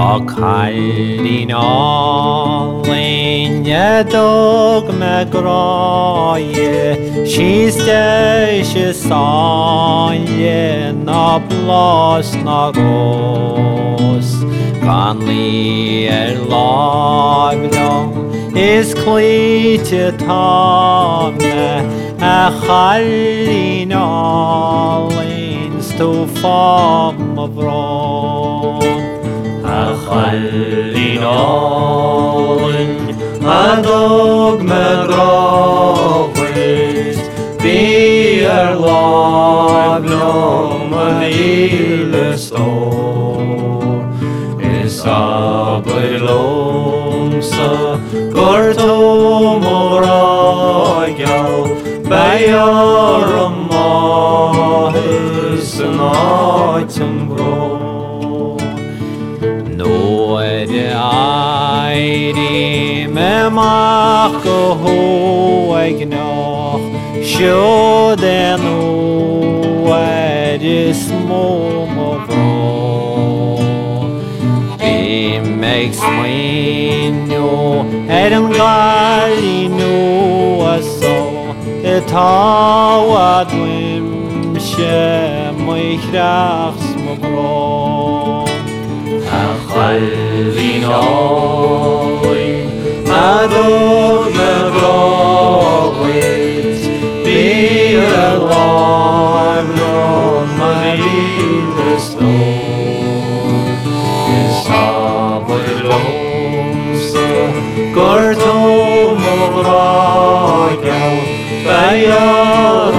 Kallin alin dog me graie Skiste sanje na blas na ros Kan laglom is klite tame Kallin alin sto fam vron Kallin alin dog me gravis Be laglom lille stor Is abelomsa Gortom ragal Bayar mahis natum bron Eiri me mach go hoeg noch Sjoden o små må vron Vi meg sminno en gali no så ta dwimsje my krachs må vron Kallin alin dog me gravis Be laglom lille stor Is abelomsa Gortom ragal Bayar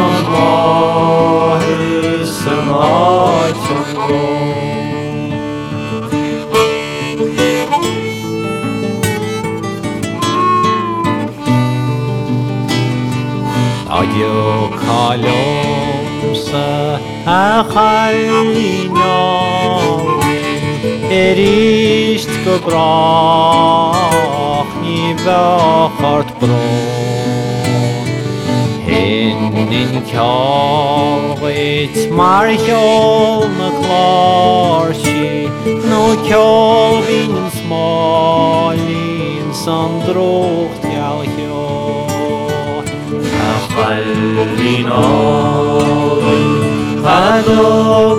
mahis natum bron Adjö kalomsa Kallin alin Ist go brach Ni vachart bron Hinnin kjalvit Mar kjolna klarsi No kjolvin smalin Som drogt Kallin alin dog